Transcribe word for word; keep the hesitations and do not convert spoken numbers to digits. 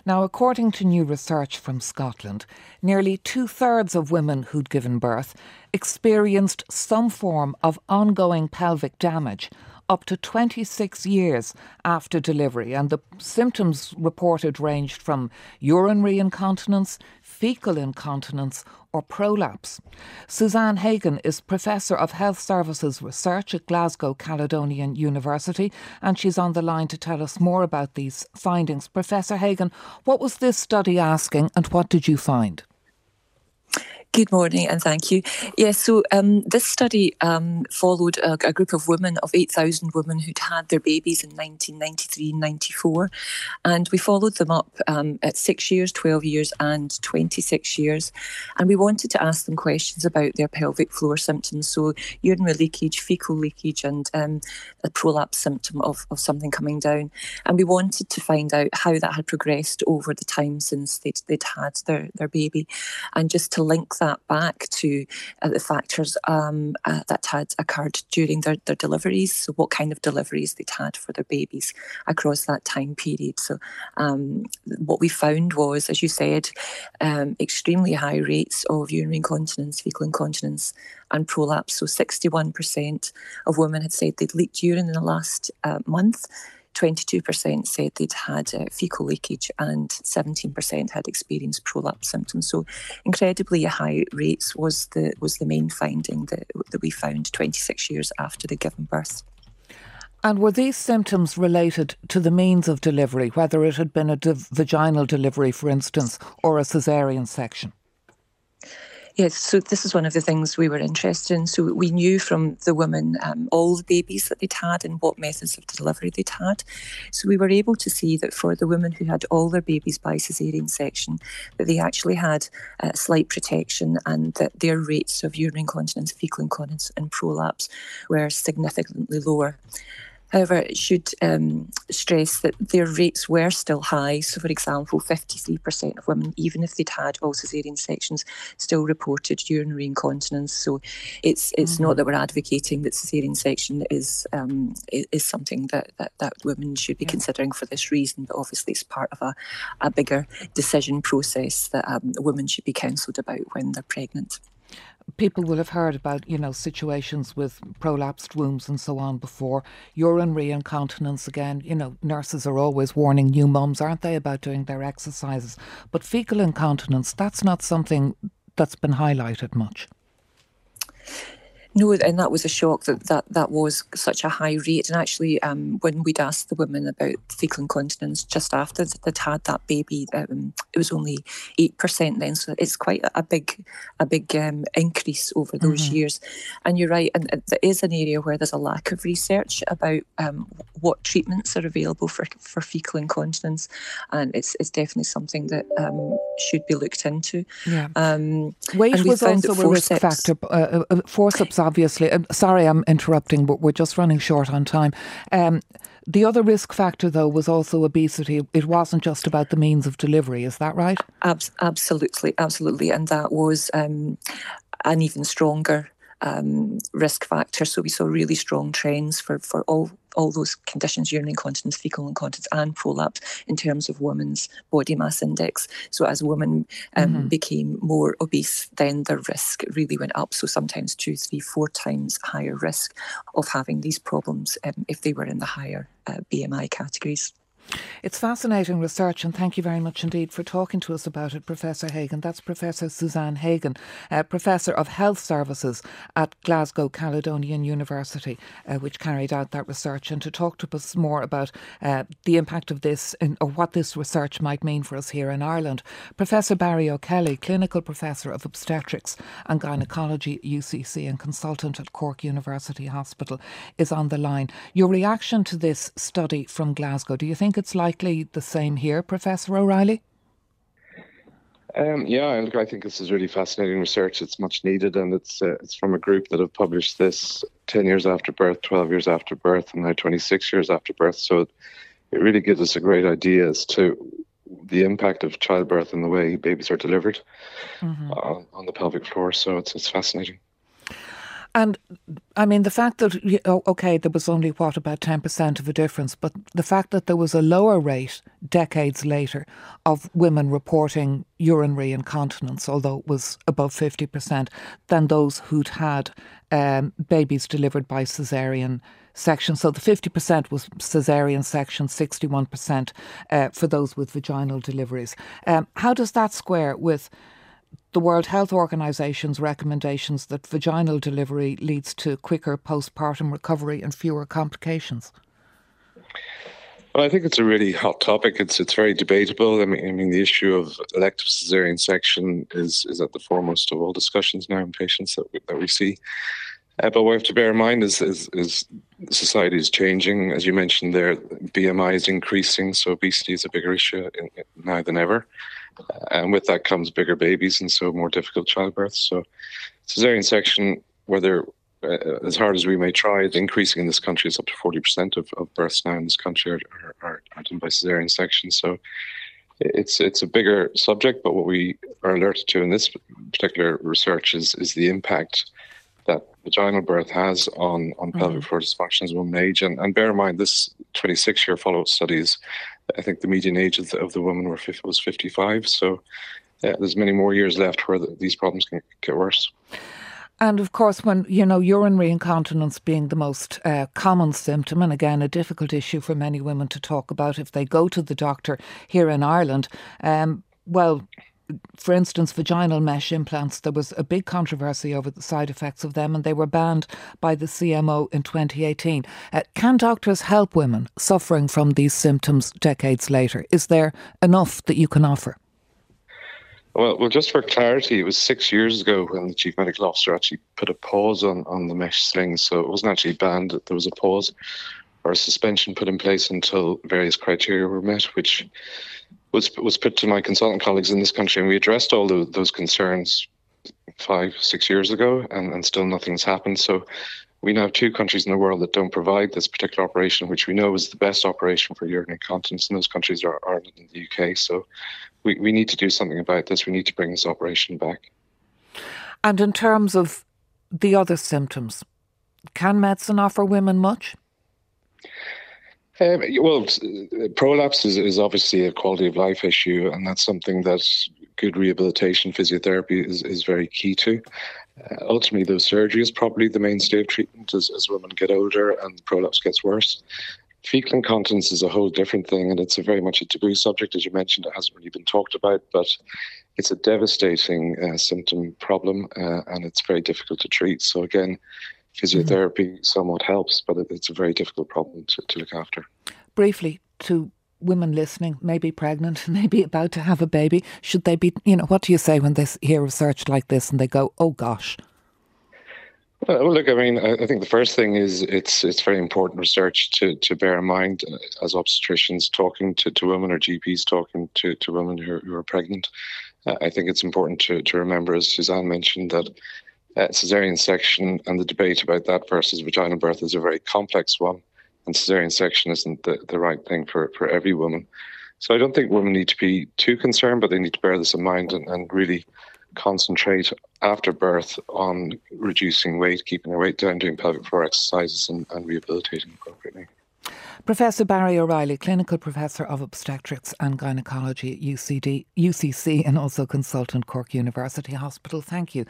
Now, according to new research from Scotland, nearly two-thirds of women who'd given birth experienced some form of ongoing pelvic damage up to twenty-six years after delivery, and the symptoms reported ranged from urinary incontinence, fecal incontinence or prolapse. Suzanne Hagan is Professor of Health Services Research at Glasgow Caledonian University, and she's on the line to tell us more about these findings. Professor Hagan, what was this study asking and what did you find? Good morning and thank you. Yes, so um, this study um, followed a, a group of women, of eight thousand women who'd had their babies in nineteen ninety-three and ninety-four. And we followed them up um, at six years, twelve years and twenty-six years. And we wanted to ask them questions about their pelvic floor symptoms, so urinary leakage, fecal leakage and um, a prolapse symptom of, of something coming down. And we wanted to find out how that had progressed over the time since they'd, they'd had their, their baby, and just to link that back to uh, the factors um, uh, that had occurred during their, their deliveries, so what kind of deliveries they'd had for their babies across that time period. So um, what we found was, as you said, um, extremely high rates of urinary incontinence, fecal incontinence and prolapse. So sixty-one percent of women had said they'd leaked urine in the last uh, month. twenty-two percent said they'd had uh, fecal leakage and seventeen percent had experienced prolapse symptoms. So incredibly high rates was the was the main finding that, that we found twenty-six years after they'd given birth. And were these symptoms related to the means of delivery, whether it had been a de- vaginal delivery, for instance, or a caesarean section? Yes, so this is one of the things we were interested in. So we knew from the women um, all the babies that they'd had and what methods of delivery they'd had. So we were able to see that for the women who had all their babies by caesarean section, that they actually had uh, slight protection and that their rates of urinary incontinence, fecal incontinence and prolapse were significantly lower. However, it should um, stress that their rates were still high. So, for example, fifty-three percent of women, even if they'd had all caesarean sections, still reported urinary incontinence. So it's it's mm-hmm. not that we're advocating that caesarean section is um, is something that, that, that women should be yeah. considering for this reason, but obviously it's part of a, a bigger decision process that um, women should be counselled about when they're pregnant. People will have heard about, you know, situations with prolapsed wombs and so on before. Urinary incontinence, again, you know, nurses are always warning new mums, aren't they, about doing their exercises. But fecal incontinence, that's not something that's been highlighted much. No, and that was a shock that that, that was such a high rate. And actually, um, when we'd asked the women about fecal incontinence just after they'd had that baby, um, it was only eight percent then. So it's quite a big a big um, increase over those mm-hmm. years. And you're right, and there is an area where there's a lack of research about um, what treatments are available for, for fecal incontinence. And it's it's definitely something that um, should be looked into. Yeah. Um, Weight was also a risk factor. Uh, uh, forceps, obviously. Uh, sorry, I'm interrupting, but we're just running short on time. Um, the other risk factor, though, was also obesity. It wasn't just about the means of delivery. Is that right? Ab- absolutely, absolutely. And that was um, an even stronger um, risk factor. So we saw really strong trends for, for all all those conditions, urinary incontinence, fecal incontinence and prolapse in terms of women's body mass index. So as women um, mm-hmm. became more obese, then their risk really went up. So sometimes two, three, four times higher risk of having these problems um, if they were in the higher uh, B M I categories. It's fascinating research, and thank you very much indeed for talking to us about it, Professor Hagan. That's Professor Suzanne Hagan, uh, Professor of Health Services at Glasgow Caledonian University, uh, which carried out that research, and to talk to us more about uh, the impact of this in, or what this research might mean for us here in Ireland. Professor Barry O'Kelly, Clinical Professor of Obstetrics and Gynaecology at U C C and consultant at Cork University Hospital, is on the line. Your reaction to this study from Glasgow, do you think it's likely the same here, Professor O'Reilly? Um, yeah, look, I think this is really fascinating research. It's much needed, and it's uh, it's from a group that have published this ten years after birth, twelve years after birth, and now twenty-six years after birth. So it, it really gives us a great idea as to the impact of childbirth and the way babies are delivered mm-hmm. uh, on the pelvic floor. So it's it's fascinating. And I mean, the fact that, OK, there was only, what, about ten percent of a difference, but the fact that there was a lower rate decades later of women reporting urinary incontinence, although it was above fifty percent, than those who'd had um, babies delivered by caesarean section. So the fifty percent was caesarean section, sixty-one percent uh, for those with vaginal deliveries. Um, how does that square with the World Health Organization's recommendations that vaginal delivery leads to quicker postpartum recovery and fewer complications? Well, I think it's a really hot topic. It's it's very debatable. I mean, I mean, the issue of elective caesarean section is is at the foremost of all discussions now in patients that we, that we see. Uh, but what we have to bear in mind is, is is society is changing. As you mentioned there, B M I is increasing, so obesity is a bigger issue in, in, now than ever. Uh, and with that comes bigger babies and so more difficult childbirth. So caesarean section, whether uh, as hard as we may try, it's increasing in this country. It's up to forty percent of, of births now in this country are, are, are done by caesarean section. So it's it's a bigger subject, but what we are alerted to in this particular research is is the impact that vaginal birth has on, on mm-hmm. pelvic floor dysfunction as women age. And, and bear in mind, this twenty-six year follow-up studies, I think the median age of the, of the women were was fifty-five. So uh, there's many more years left where the, these problems can get worse. And of course, when, you know, urinary incontinence being the most uh, common symptom, and again, a difficult issue for many women to talk about if they go to the doctor here in Ireland, um, well, for instance, vaginal mesh implants, there was a big controversy over the side effects of them and they were banned by the C M O in twenty eighteen. Uh, can doctors help women suffering from these symptoms decades later? Is there enough that you can offer? Well, well, just for clarity, it was six years ago when the Chief Medical Officer actually put a pause on, on the mesh slings. So it wasn't actually banned, there was a pause or a suspension put in place until various criteria were met, which was was put to my consultant colleagues in this country, and we addressed all the, those concerns five, six years ago, and, and still nothing's happened. So we now have two countries in the world that don't provide this particular operation, which we know is the best operation for urinary incontinence, and those countries are Ireland and the U K. So we, we need to do something about this. We need to bring this operation back. And in terms of the other symptoms, can medicine offer women much? Um, well, prolapse is, is obviously a quality of life issue, and that's something that good rehabilitation physiotherapy is, is very key to. Uh, ultimately, though, surgery is probably the mainstay of treatment as, as women get older and the prolapse gets worse. Fecal incontinence is a whole different thing, and it's a very much a taboo subject. As you mentioned, it hasn't really been talked about, but it's a devastating uh, symptom problem, uh, and it's very difficult to treat. So again, physiotherapy mm-hmm. somewhat helps, but it's a very difficult problem to, to look after. Briefly, to women listening, maybe pregnant, maybe about to have a baby, should they be, you know, what do you say when they hear research like this and they go, oh gosh? Well, look, I mean, I think the first thing is it's it's very important research to, to bear in mind as obstetricians talking to, to women or G Ps talking to, to women who are, who are pregnant. Uh, I think it's important to, to remember, as Suzanne mentioned, that uh, caesarean section and the debate about that versus vaginal birth is a very complex one, and caesarean section isn't the, the right thing for, for every woman. So I don't think women need to be too concerned, but they need to bear this in mind and, and really concentrate after birth on reducing weight, keeping their weight down, doing pelvic floor exercises and, and rehabilitating appropriately. Professor Barry O'Reilly, Clinical Professor of Obstetrics and Gynaecology at U C D, U C C and also consultant Cork University Hospital. Thank you.